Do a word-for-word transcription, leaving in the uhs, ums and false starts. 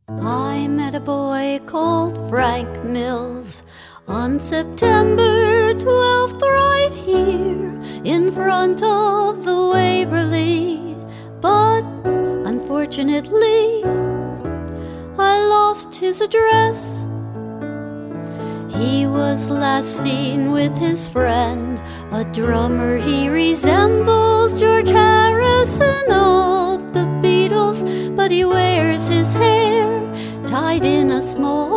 I met a boy called Frank Mills on September twelfth, right here in front of the Waverly. But unfortunately, I lost his address. He was last seen with his friend, a drummer he resembles George Harrison of the Beatles, but he wears his hair tied in a small